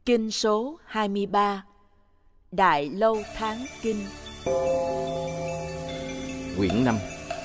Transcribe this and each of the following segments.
Kinh số 23 Đại Lâu Tháng Kinh. Quyển 5.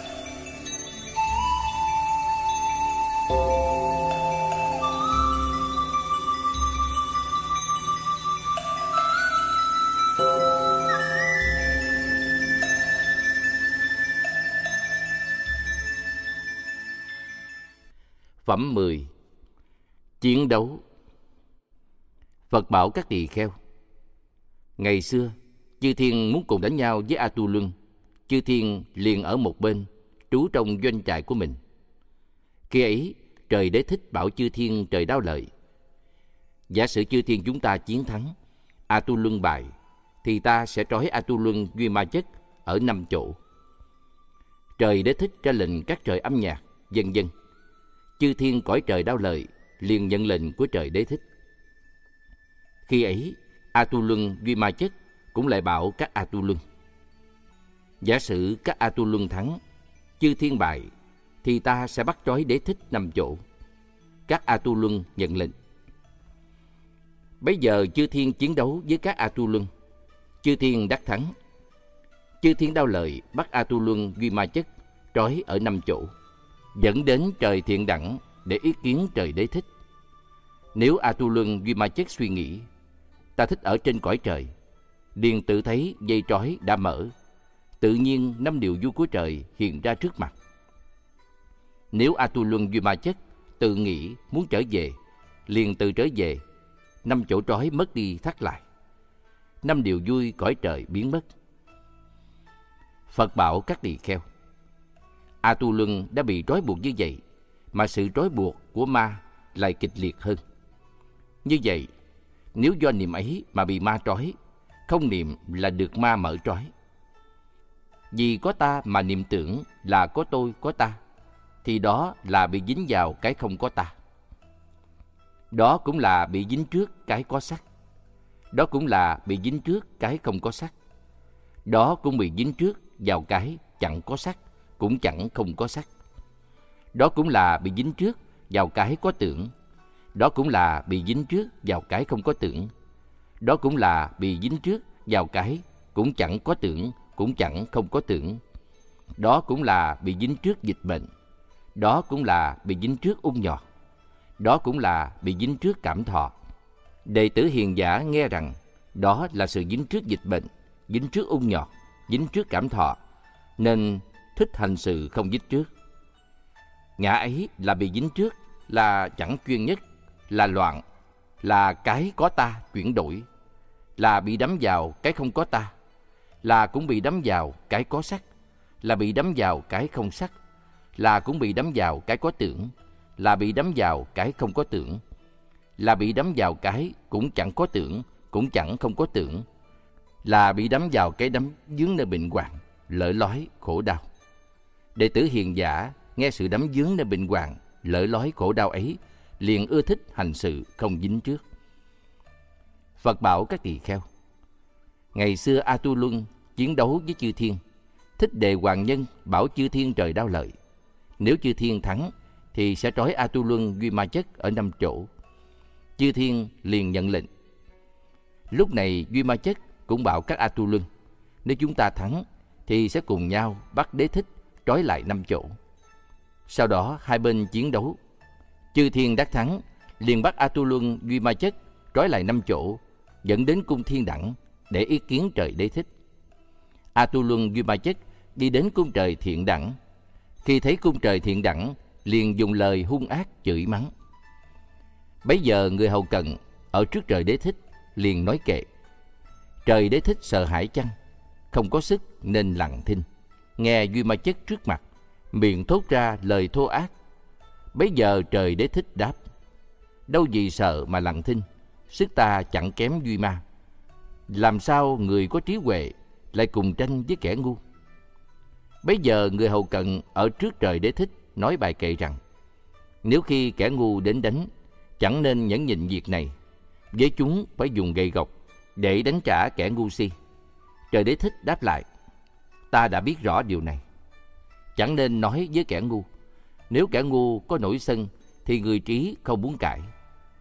Phẩm 10. Chiến đấu. Phật bảo các tỳ kheo: ngày xưa, chư thiên muốn cùng đánh nhau với A Tu Luân, chư thiên liền ở một bên, trú trong doanh trại của mình. Khi ấy, trời Đế Thích bảo chư thiên trời Đao Lợi: giả sử chư thiên chúng ta chiến thắng, A Tu Luân bại, thì ta sẽ trói A Tu Luân Duy Ma Chất ở 5 chỗ. Trời Đế Thích ra lệnh các trời âm nhạc, vân vân. Chư thiên cõi trời Đao Lợi liền nhận lệnh của trời Đế Thích. Khi ấy, A Tu Luân Duy Ma Chất cũng lại bảo các A Tu Luân: giả sử các A Tu Luân thắng, chư thiên bại, thì ta sẽ bắt trói Đế Thích 5 chỗ. Các A Tu Luân nhận lệnh. Bấy giờ chư thiên chiến đấu với các A Tu Luân, chư thiên đắc thắng. Chư thiên Đao Lợi bắt A Tu Luân Duy Ma Chất trói ở 5 chỗ, dẫn đến trời Thiện Đẳng để ý kiến trời Đế Thích. Nếu A Tu Luân Duy Ma Chất suy nghĩ: ta thích ở trên cõi trời, liền tự thấy dây trói đã mở, tự nhiên 5 điều vui của trời hiện ra trước mặt. Nếu A Tu Luân Duy Ma Chất tự nghĩ muốn trở về, liền tự trở về, 5 chỗ trói mất đi thắt lại, 5 điều vui cõi trời biến mất. Phật bảo các tỳ kheo: A Tu Luân đã bị trói buộc như vậy, mà sự trói buộc của ma lại kịch liệt hơn. Như vậy, nếu do niệm ấy mà bị ma trói, không niệm là được ma mở trói. Vì có ta mà niệm tưởng là có tôi, có ta, thì đó là bị dính vào cái không có ta. Đó cũng là bị dính trước cái có sắc. Đó cũng là bị dính trước cái không có sắc. Đó cũng bị dính trước vào cái chẳng có sắc, cũng chẳng không có sắc. Đó cũng là bị dính trước vào cái có tưởng. Đó cũng là bị dính trước vào cái không có tưởng. Đó cũng là bị dính trước vào cái cũng chẳng có tưởng, cũng chẳng không có tưởng. Đó cũng là bị dính trước dịch bệnh. Đó cũng là bị dính trước ung nhọt. Đó cũng là bị dính trước cảm thọ. Đệ tử hiền giả nghe rằng đó là sự dính trước dịch bệnh, dính trước ung nhọt, dính trước cảm thọ, nên thích hành sự không dính trước. Ngã ấy là bị dính trước, là chẳng chuyên nhất, là loạn, là cái có ta chuyển đổi, là bị đắm vào cái không có ta, là cũng bị đắm vào cái có sắc, là bị đắm vào cái không sắc, là cũng bị đắm vào cái có tưởng, là bị đắm vào cái không có tưởng, là bị đắm vào cái cũng chẳng có tưởng, cũng chẳng không có tưởng, là bị đắm vào cái đắm dướng nơi bệnh hoạn, lỡ lói khổ đau. Đệ tử hiền giả nghe sự đắm dướng nơi bệnh hoạn, lỡ lói khổ đau ấy, liền ưa thích hành sự không dính trước. Phật bảo các tỳ kheo: ngày xưa A Tu Luân chiến đấu với chư thiên, Thích Đề Hoàng Nhân bảo chư thiên trời Đao Lợi: nếu chư thiên thắng, thì sẽ trói A Tu Luân Duy Ma Chất ở 5 chỗ. Chư thiên liền nhận lệnh. Lúc này Duy Ma Chất cũng bảo các A Tu Luân: nếu chúng ta thắng, thì sẽ cùng nhau bắt Đế Thích trói lại 5 chỗ. Sau đó hai bên chiến đấu. Chư thiên đắc thắng, liền bắt A Tu Luân Duy Ma Chất trói lại 5 chỗ, dẫn đến cung Thiên Đẳng để ý kiến trời Đế Thích. A Tu Luân Duy Ma Chất đi đến cung trời Thiện Đẳng. Khi thấy cung trời Thiện Đẳng, liền dùng lời hung ác chửi mắng. Bấy giờ người hầu cận ở trước trời Đế Thích liền nói kệ. Trời Đế Thích sợ hãi chăng, không có sức nên lặng thinh, nghe Duy Ma Chất trước mặt, miệng thốt ra lời thô ác. Bấy giờ trời Đế Thích đáp: đâu vì sợ mà lặng thinh, sức ta chẳng kém Duy Ma, làm sao người có trí huệ lại cùng tranh với kẻ ngu. Bấy giờ người hầu cận ở trước trời Đế Thích nói bài kệ rằng: nếu khi kẻ ngu đến đánh, chẳng nên nhẫn nhịn việc này, với chúng phải dùng gậy gộc để đánh trả kẻ ngu si. Trời Đế Thích đáp lại: ta đã biết rõ điều này, chẳng nên nói với kẻ ngu. Nếu kẻ ngu có nổi sân, thì người trí không muốn cãi.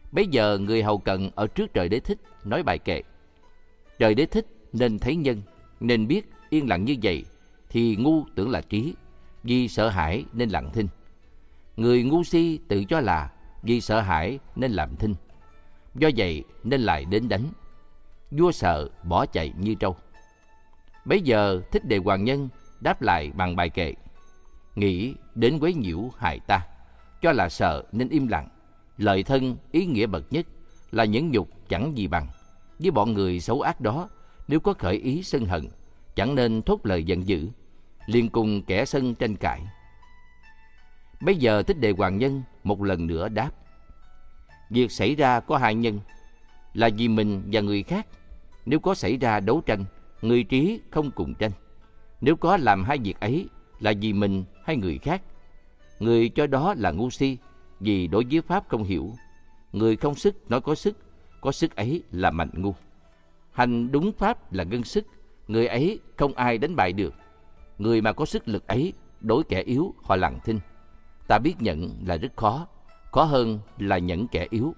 Bấy giờ người hầu cận ở trước Trời Đế Thích nói bài kệ. Trời Đế Thích nên thấy nhân, nên biết yên lặng như vậy thì ngu tưởng là trí, vì sợ hãi nên lặng thinh. Người ngu si tự cho là vì sợ hãi nên làm thinh, do vậy nên lại đến đánh. Vua sợ bỏ chạy như trâu. Bấy giờ Thích Đề Hoàng Nhân đáp lại bằng bài kệ. Nghĩ đến quấy nhiễu hại ta, cho là sợ nên im lặng. Lợi thân ý nghĩa bậc nhất là nhẫn nhục chẳng gì bằng. Với bọn người xấu ác đó, nếu có khởi ý sân hận, chẳng nên thốt lời giận dữ, liền cùng kẻ sân tranh cãi. Bấy giờ Thích Đề Hoàng Nhân một lần nữa đáp. Việc xảy ra có hai nhân, là vì mình và người khác. Nếu có xảy ra đấu tranh, người trí không cùng tranh. Nếu có làm hai việc ấy, là vì mình hay người khác. Người cho đó là ngu si, vì đối với pháp không hiểu. Người không sức nói có sức ấy là mạnh ngu. Hành đúng pháp là ngân sức, người ấy không ai đánh bại được. Người mà có sức lực ấy, đối kẻ yếu họ lặng thinh. Ta biết nhận là rất khó, khó hơn là nhẫn kẻ yếu.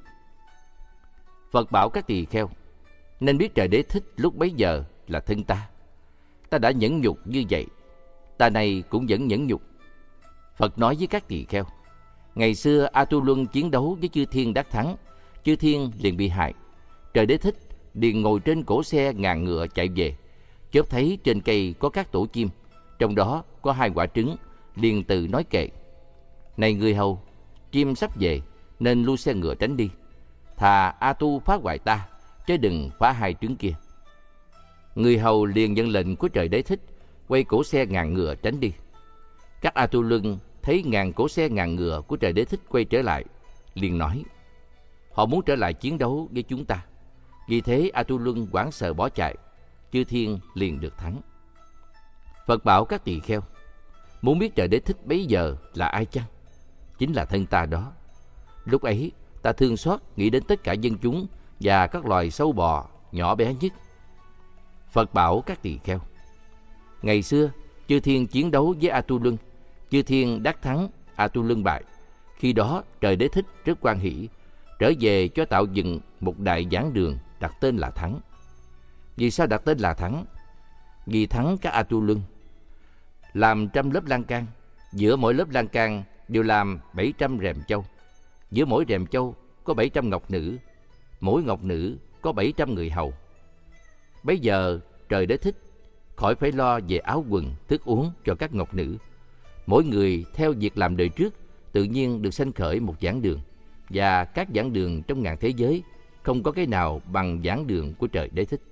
Phật bảo các tỳ kheo, nên biết Trời Đế Thích lúc bấy giờ là thân ta. Ta đã nhẫn nhục như vậy, ta này cũng vẫn nhẫn nhục. Phật nói với các tỳ kheo, ngày xưa A Tu Luân chiến đấu với chư thiên đắc thắng, chư thiên liền bị hại. Trời Đế Thích liền ngồi trên cổ xe ngàn ngựa chạy về, chợt thấy trên cây có các tổ chim, trong đó có 2 quả trứng, liền từ nói kệ. Này người hầu, chim sắp về nên lui xe ngựa tránh đi. Thà A Tu phá hoại ta, chứ đừng phá 2 trứng kia. Người hầu liền nhận lệnh của Trời Đế Thích, quay cổ xe ngàn ngựa tránh đi. Các A Tu Luân thấy ngàn cổ xe ngàn ngựa của Trời Đế Thích quay trở lại, liền nói: họ muốn trở lại chiến đấu với chúng ta. Vì thế A Tu Luân hoảng sợ bỏ chạy, chư thiên liền được thắng. Phật bảo các tỳ kheo, muốn biết Trời Đế Thích bấy giờ là ai chăng? Chính là thân ta đó. Lúc ấy ta thương xót nghĩ đến tất cả dân chúng và các loài sâu bò nhỏ bé nhất. Phật bảo các tỳ kheo, ngày xưa chư thiên chiến đấu với A Tu Luân, chư thiên đắc thắng, A Tu Luân bại. Khi đó Trời Đế Thích rất hoan hỷ, trở về cho tạo dựng một đại giảng đường đặt tên là Thắng. Vì sao đặt tên là Thắng? Vì thắng các A Tu Luân. Làm 100 lớp lan can, giữa mỗi lớp lan can đều làm 700 rèm châu. Giữa mỗi rèm châu có 700 ngọc nữ, mỗi ngọc nữ có 700 người hầu. Bấy giờ Trời Đế Thích khỏi phải lo về áo quần, thức uống cho các ngọc nữ. Mỗi người theo việc làm đời trước, tự nhiên được sanh khởi một giảng đường. Và các giảng đường trong ngàn thế giới không có cái nào bằng giảng đường của Trời Đế Thích.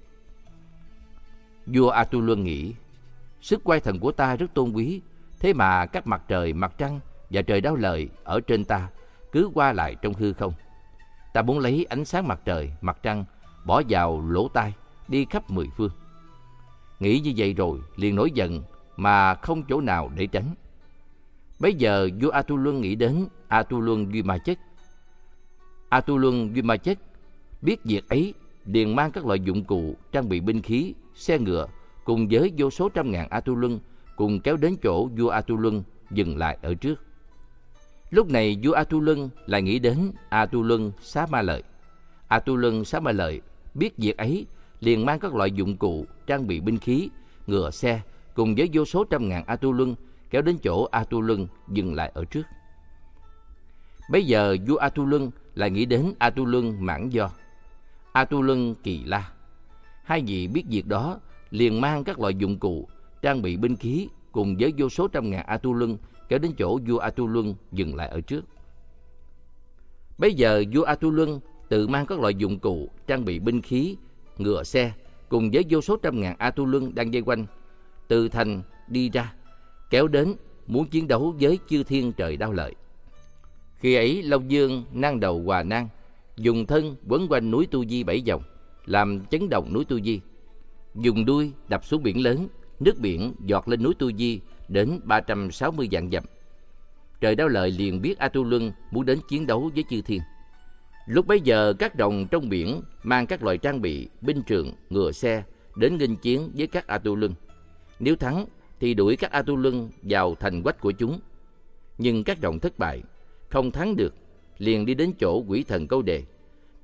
Vua A Tu Luân nghĩ, sức quay thần của ta rất tôn quý, thế mà các mặt trời, mặt trăng và trời Đao Lợi ở trên ta cứ qua lại trong hư không. Ta muốn lấy ánh sáng mặt trời, mặt trăng bỏ vào lỗ tai, đi khắp 10 phương. Nghĩ như vậy rồi liền nổi giận mà không chỗ nào để tránh. Bấy giờ vua A Tu Luân nghĩ đến A Tu Luân Duy Ma Chất. A Tu Luân Duy Ma Chất biết việc ấy, liền mang các loại dụng cụ, trang bị binh khí, xe ngựa cùng với vô số trăm ngàn A Tu Luân cùng kéo đến chỗ vua A Tu Luân dừng lại ở trước. Lúc này vua A Tu Luân lại nghĩ đến A Tu Luân Xá Ma Lợi. A Tu Luân Xá Ma Lợi biết việc ấy, liền mang các loại dụng cụ, trang bị binh khí, ngựa xe cùng với vô số trăm ngàn A Tu Luân kéo đến chỗ A Tu Luân dừng lại ở trước. Bấy giờ vua A Tu Luân lại nghĩ đến A Tu Luân Mãn Do, A Tu Luân Kỳ La. Hai vị biết việc đó, liền mang các loại dụng cụ, trang bị binh khí cùng với vô số trăm ngàn A Tu Luân kéo đến chỗ vua A Tu Luân dừng lại ở trước. Bấy giờ vua A Tu Luân tự mang các loại dụng cụ, trang bị binh khí, ngựa xe cùng với vô số trăm ngàn A Tu Luân đang vây quanh, từ thành đi ra, kéo đến muốn chiến đấu với chư thiên trời Đao Lợi. Khi ấy Long Dương nang đầu Hòa Nang dùng thân quấn quanh núi Tu Di 7 vòng, làm chấn động núi Tu Di. Dùng đuôi đập xuống biển lớn, nước biển giọt lên núi Tu Di đến 360 vạn dặm. Trời Đao Lợi liền biết A Tu Luân muốn đến chiến đấu với chư thiên. Lúc bấy giờ các đồng trong biển mang các loại trang bị, binh trường, ngựa xe đến nghênh chiến với các A Tu Luân. Nếu thắng thì đuổi các A Tu Luân vào thành quách của chúng. Nhưng các đồng thất bại, không thắng được, liền đi đến chỗ quỷ thần Câu Đề,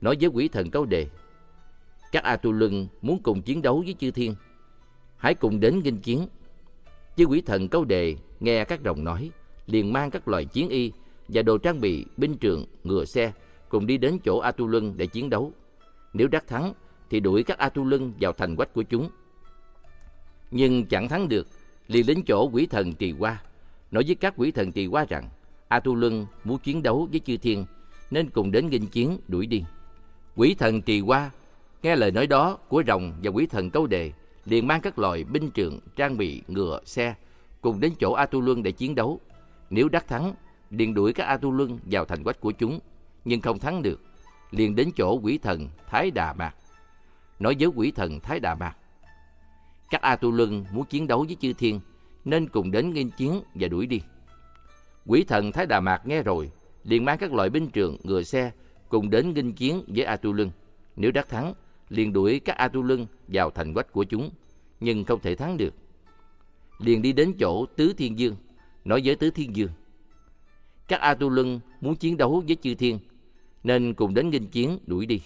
nói với quỷ thần Câu Đề: các A Tu Lân muốn cùng chiến đấu với chư thiên, hãy cùng đến nghênh chiến. Chư quỷ thần Câu Đề nghe các rồng nói, liền mang các loại chiến y và đồ trang bị binh trường, ngựa xe cùng đi đến chỗ A Tu Lân để chiến đấu. Nếu đắc thắng thì đuổi các A Tu Lân vào thành quách của chúng. Nhưng chẳng thắng được, liền đến chỗ quỷ thần Tỳ Hoa, nói với các quỷ thần Tỳ Hoa rằng A Tu Lân muốn chiến đấu với chư thiên, nên cùng đến nghênh chiến đuổi đi. Quỷ thần Tỳ Hoa nghe lời nói đó của rồng và quỷ thần Câu Đề, liền mang các loại binh trường, trang bị, ngựa, xe cùng đến chỗ A Tu Lân để chiến đấu. Nếu đắc thắng, liền đuổi các A Tu Lân vào thành quách của chúng, nhưng không thắng được, liền đến chỗ quỷ thần Thái Đà Mạc, nói với quỷ thần Thái Đà Mạc: các A Tu Lân muốn chiến đấu với chư thiên, nên cùng đến nghênh chiến và đuổi đi. Quỷ thần Thái Đà Mạc nghe rồi, liền mang các loại binh trường, ngựa xe cùng đến nghênh chiến với A Tu Lân. Nếu đắc thắng, liền đuổi các A Tu Lân vào thành quách của chúng, nhưng không thể thắng được. Liền đi đến chỗ Tứ Thiên Dương, nói với Tứ Thiên Dương: các A Tu Lân muốn chiến đấu với chư thiên, nên cùng đến nghênh chiến đuổi đi.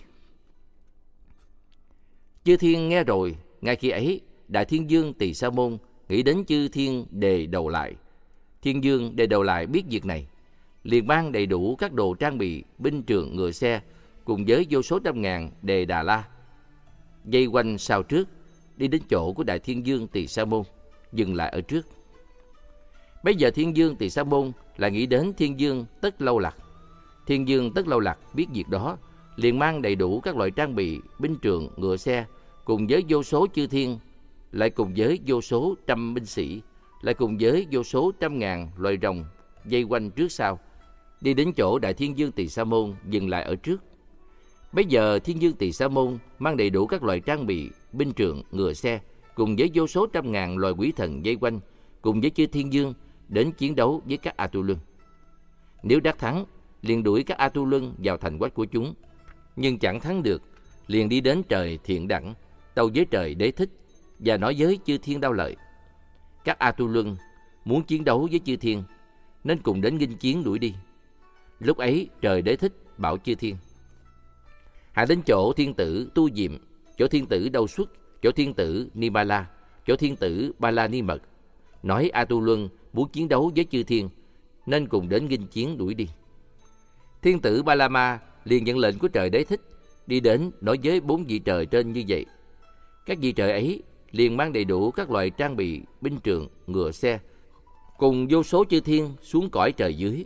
Chư thiên nghe rồi, ngay khi ấy Đại Thiên Dương Tỳ Sa Môn nghĩ đến chư thiên Đề Đầu Lại. Thiên Dương Đề Đầu Lại biết việc này, liền mang đầy đủ các đồ trang bị binh trường, ngựa xe cùng với vô số trăm ngàn Đề Đà La dây quanh sau trước, đi đến chỗ của Đại Thiên Dương Tỳ Sa Môn, dừng lại ở trước. Bây giờ Thiên Dương Tỳ Sa Môn là nghĩ đến Thiên Dương Tất Lâu Lạc. Thiên Dương Tất Lâu Lạc biết việc đó, liền mang đầy đủ các loại trang bị binh trường, ngựa xe cùng với vô số chư thiên, lại cùng với vô số trăm binh sĩ, lại cùng với vô số trăm ngàn loài rồng dây quanh trước sau, đi đến chỗ Đại Thiên Dương Tỳ Sa Môn, dừng lại ở trước. Bây giờ Thiên Dương Tỳ Sa Môn mang đầy đủ các loại trang bị binh trường, ngựa xe cùng với vô số trăm ngàn loài quỷ thần dây quanh, cùng với chư Thiên Dương đến chiến đấu với các A Tu Lân. Nếu đắc thắng, liền đuổi các A Tu Lân vào thành quách của chúng, nhưng chẳng thắng được, liền đi đến trời Thiện Đẳng, tâu với trời Đế Thích và nói với chư thiên Đao Lợi: các A Tu Lân muốn chiến đấu với chư thiên, nên cùng đến nghênh chiến đuổi đi. Lúc ấy trời Đế Thích bảo chư thiên: hãy đến chỗ thiên tử Tu Diệm, chỗ thiên tử Đâu Xuất, chỗ thiên tử Ni Ba La, chỗ thiên tử Ba La Ni Mật, nói A Tu Lân muốn chiến đấu với chư thiên, nên cùng đến nghênh chiến đuổi đi. Thiên tử Ba La Ma liền nhận lệnh của trời Đế Thích, đi đến nói với 4 vị trời trên như vậy. Các vị trời ấy liền mang đầy đủ các loại trang bị binh trường, ngựa xe cùng vô số chư thiên xuống cõi trời dưới.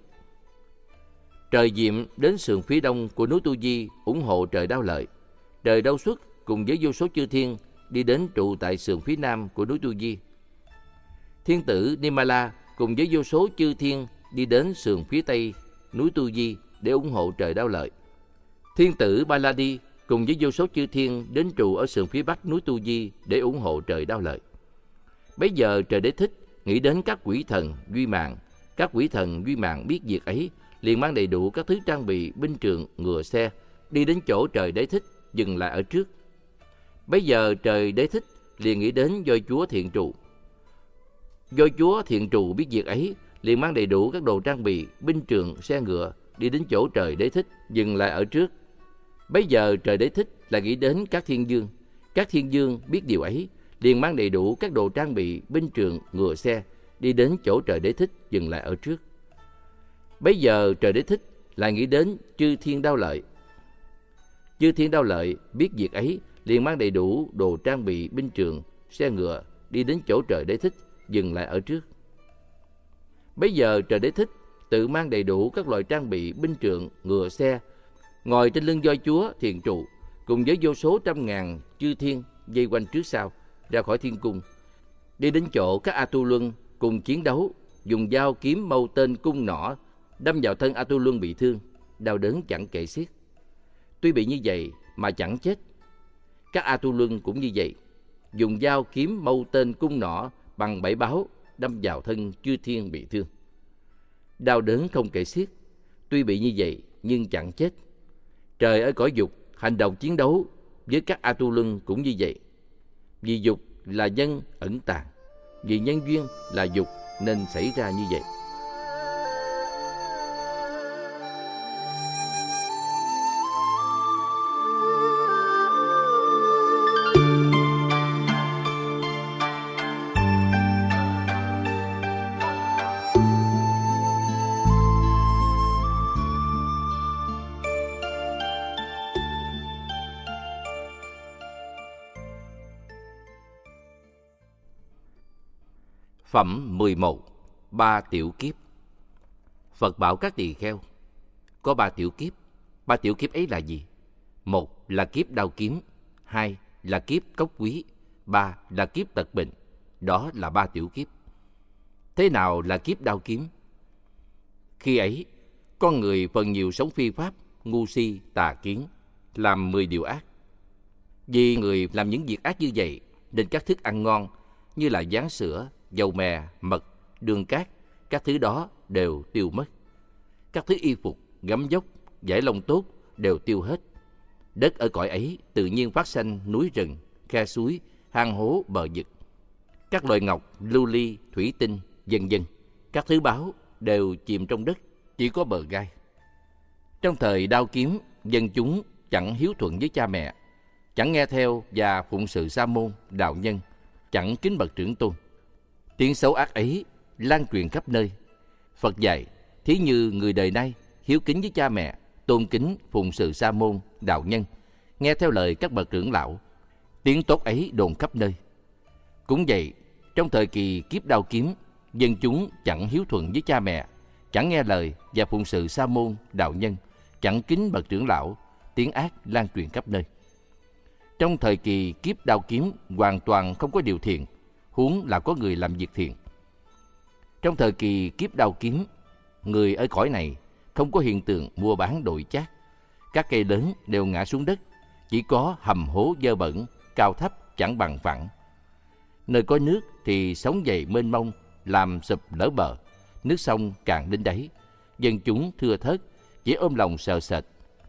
Trời Diệm đến sườn phía đông của núi Tu Di ủng hộ trời Đao Lợi. Trời Đâu Xuất cùng với vô số chư thiên đi đến trụ tại sườn phía nam của núi Tu Di. Thiên tử Nimala cùng với vô số chư thiên đi đến sườn phía tây núi Tu Di để ủng hộ trời Đao Lợi. Thiên tử Baladi cùng với vô số chư thiên đến trụ ở sườn phía bắc núi Tu Di để ủng hộ trời Đao Lợi. Bấy giờ trời Đế Thích nghĩ đến các quỷ thần Duy Mạng. Các quỷ thần Duy Mạng biết việc ấy, liền mang đầy đủ các thứ trang bị binh trường, ngựa xe, đi đến chỗ trời Đế Thích, dừng lại ở trước. Bấy giờ trời Đế Thích liền nghĩ đến Voi Chúa Thiện Trụ. Voi Chúa Thiện Trụ biết việc ấy, liền mang đầy đủ các đồ trang bị binh trường, xe ngựa, đi đến chỗ trời Đế Thích, dừng lại ở trước. Bấy giờ trời Đế Thích lại nghĩ đến các thiên dương. Các thiên dương biết điều ấy, liền mang đầy đủ các đồ trang bị binh trường, ngựa xe, đi đến chỗ trời Đế Thích, dừng lại ở trước. Bấy giờ trời Đế Thích lại nghĩ đến chư thiên Đao Lợi. Chư thiên Đao Lợi biết việc ấy, liền mang đầy đủ đồ trang bị binh trường, xe ngựa, đi đến chỗ trời Đế Thích, dừng lại ở trước. Bấy giờ trời Đế Thích tự mang đầy đủ các loại trang bị binh trường, ngựa xe, ngồi trên lưng Voi Chúa Thiện Trụ, cùng với vô số trăm ngàn chư thiên dây quanh trước sau, ra khỏi thiên cung, đi đến chỗ các A Tu Luân cùng chiến đấu, dùng dao kiếm mâu tên cung nỏ đâm vào thân A Tu Luân bị thương, đau đớn chẳng kể xiết. Tuy bị như vậy mà chẳng chết. Các A Tu Luân cũng như vậy, dùng dao kiếm mâu tên cung nỏ bằng 7 báo đâm vào thân chư thiên bị thương, đau đớn không kể xiết. Tuy bị như vậy nhưng chẳng chết. Trời ở cõi dục hành động chiến đấu với các A Tu Luân cũng như vậy. Vì dục là nhân ẩn tàng, vì nhân duyên là dục nên xảy ra như vậy. Phẩm 11. Ba tiểu kiếp. Phật bảo các tỳ kheo, có ba tiểu kiếp. Ba tiểu kiếp ấy là gì? Một là kiếp đao kiếm, hai là kiếp cốc quý, ba là kiếp tật bệnh. Đó là ba tiểu kiếp. Thế nào là kiếp đao kiếm? Khi ấy, con người phần nhiều sống phi pháp, ngu si, tà kiến, làm 10 điều ác. Vì người làm những việc ác như vậy, nên các thức ăn ngon như là gián sữa, dầu mè, mật, đường cát, các thứ đó đều tiêu mất. Các thứ y phục, gấm vóc, vải lông tốt đều tiêu hết. Đất ở cõi ấy tự nhiên phát sanh núi rừng, khe suối, hang hố, bờ vực. Các loại ngọc, lưu ly, thủy tinh, vân vân, các thứ báu đều chìm trong đất, chỉ có bờ gai. Trong thời đao kiếm, dân chúng chẳng hiếu thuận với cha mẹ, chẳng nghe theo và phụng sự sa môn, đạo nhân, chẳng kính bậc trưởng tôn. Tiếng xấu ác ấy lan truyền khắp nơi. Phật dạy, thí như người đời nay hiếu kính với cha mẹ, tôn kính phụng sự sa môn, đạo nhân, nghe theo lời các bậc trưởng lão, tiếng tốt ấy đồn khắp nơi. Cũng vậy, trong thời kỳ kiếp đao kiếm, dân chúng chẳng hiếu thuận với cha mẹ, chẳng nghe lời và phụng sự sa môn, đạo nhân, chẳng kính bậc trưởng lão, tiếng ác lan truyền khắp nơi. Trong thời kỳ kiếp đao kiếm hoàn toàn không có điều thiện, huống là có người làm việc thiện. Trong thời kỳ kiếp đao kiếm, người ở cõi này không có hiện tượng mua bán đổi chác. Các cây lớn đều ngã xuống đất, chỉ có hầm hố dơ bẩn, cao thấp chẳng bằng phẳng. Nơi có nước thì sóng dậy mênh mông, làm sụp lở bờ, nước sông cạn đến đáy. Dân chúng thưa thớt, chỉ ôm lòng sợ sệt,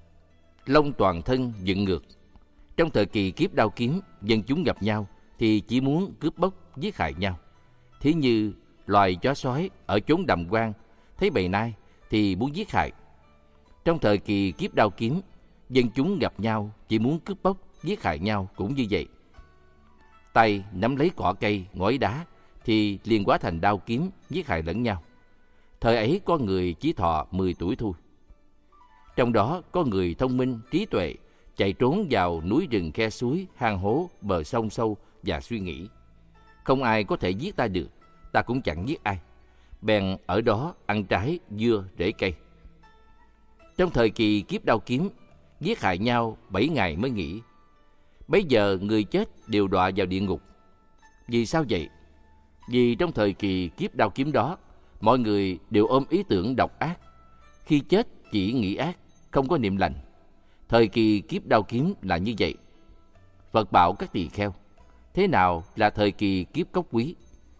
lông toàn thân dựng ngược. Trong thời kỳ kiếp đao kiếm, dân chúng gặp nhau thì chỉ muốn cướp bóc, giết hại nhau. Thí như loài chó sói ở chốn đầm quan thấy bầy nai thì muốn giết hại. Trong thời kỳ kiếp đao kiếm, dân chúng gặp nhau chỉ muốn cướp bóc, giết hại nhau cũng như vậy. Tay nắm lấy cỏ cây, ngói đá thì liền hóa thành đao kiếm, giết hại lẫn nhau. Thời ấy có người chỉ thọ 10 tuổi thôi. Trong đó có người thông minh, trí tuệ, chạy trốn vào núi rừng, khe suối, hang hố, bờ sông sâu và suy nghĩ: không ai có thể giết ta được, ta cũng chẳng giết ai. Bèn ở đó ăn trái, dưa, rễ cây. Trong thời kỳ kiếp đao kiếm, giết hại nhau 7 ngày mới nghỉ. Bấy giờ người chết đều đọa vào địa ngục. Vì sao vậy? Vì trong thời kỳ kiếp đao kiếm đó, mọi người đều ôm ý tưởng độc ác. Khi chết chỉ nghĩ ác, không có niệm lành. Thời kỳ kiếp đao kiếm là như vậy. Phật bảo các tỳ kheo, thế nào là thời kỳ kiếp cốc quý?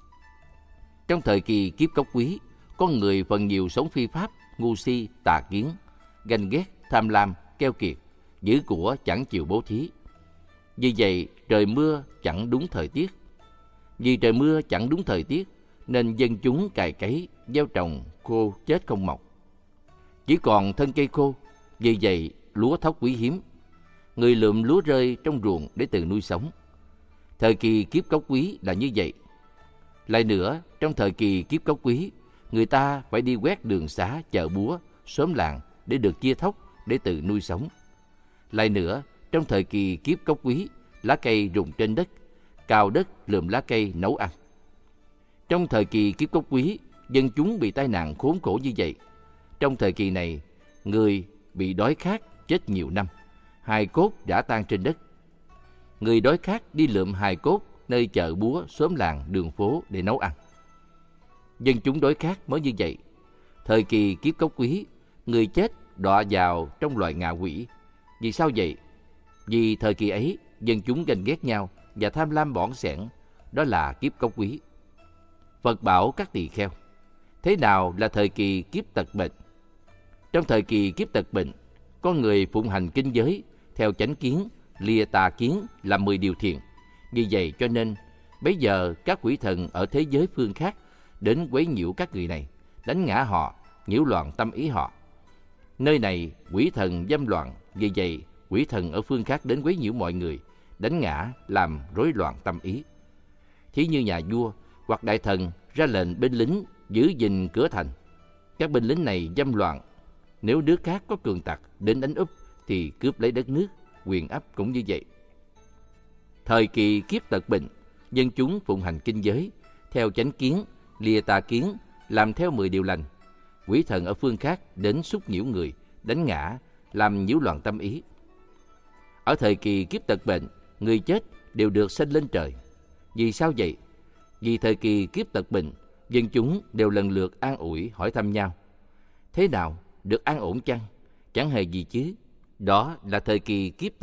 Trong thời kỳ kiếp cốc quý, con người phần nhiều sống phi pháp, ngu si, tà kiến, ganh ghét, tham lam, keo kiệt, giữ của chẳng chịu bố thí. Vì vậy trời mưa chẳng đúng thời tiết. Vì trời mưa chẳng đúng thời tiết nên dân chúng cày cấy, gieo trồng khô chết không mọc, chỉ còn thân cây khô. Vì vậy lúa thóc quý hiếm, người lượm lúa rơi trong ruộng để tự nuôi sống. Thời kỳ kiếp cốc quý là như vậy. Lại nữa, trong thời kỳ kiếp cốc quý, người ta phải đi quét đường xá, chợ búa, xóm làng để được chia thóc để tự nuôi sống. Lại nữa, trong thời kỳ kiếp cốc quý, lá cây rụng trên đất, cào đất lượm lá cây nấu ăn. Trong thời kỳ kiếp cốc quý, dân chúng bị tai nạn khốn khổ như vậy. Trong thời kỳ này, người bị đói khát chết nhiều năm, hài cốt đã tan trên đất. Người đói khát đi lượm hài cốt nơi chợ búa, xóm làng, đường phố để nấu ăn. Dân chúng đói khát mới như vậy. Thời kỳ kiếp cốc quý, người chết đọa vào trong loài ngạ quỷ. Vì sao vậy? Vì thời kỳ ấy, dân chúng ganh ghét nhau và tham lam bỏn sẻn. Đó là kiếp cốc quý. Phật bảo các tỳ kheo, thế nào là thời kỳ kiếp tật bệnh? Trong thời kỳ kiếp tật bệnh, có người phụng hành kinh giới, theo chánh kiến, lìa tà kiến, làm 10 điều thiện. Vì vậy cho nên, bấy giờ các quỷ thần ở thế giới phương khác đến quấy nhiễu các người này, đánh ngã họ, nhiễu loạn tâm ý họ. Nơi này quỷ thần dâm loạn, vì vậy quỷ thần ở phương khác đến quấy nhiễu mọi người, đánh ngã, làm rối loạn tâm ý. Thí như nhà vua hoặc đại thần ra lệnh binh lính giữ gìn cửa thành. Các binh lính này dâm loạn. Nếu nước khác có cường tặc đến đánh úp thì cướp lấy đất nước, quyền ấp cũng như vậy. Thời kỳ kiếp tật bệnh, dân chúng phụng hành kinh giới, theo chánh kiến, lìa tà kiến, làm theo 10 điều lành. Quỷ thần ở phương khác đến xúc nhiễu người, đánh ngã, làm nhiễu loạn tâm ý. Ở thời kỳ kiếp tật bệnh, người chết đều được sanh lên trời. Vì sao vậy? Vì thời kỳ kiếp tật bệnh, dân chúng đều lần lượt an ủi hỏi thăm nhau. Thế nào, được an ổn chăng? Chẳng hề gì chứ. Đó là thời kỳ kiếp tật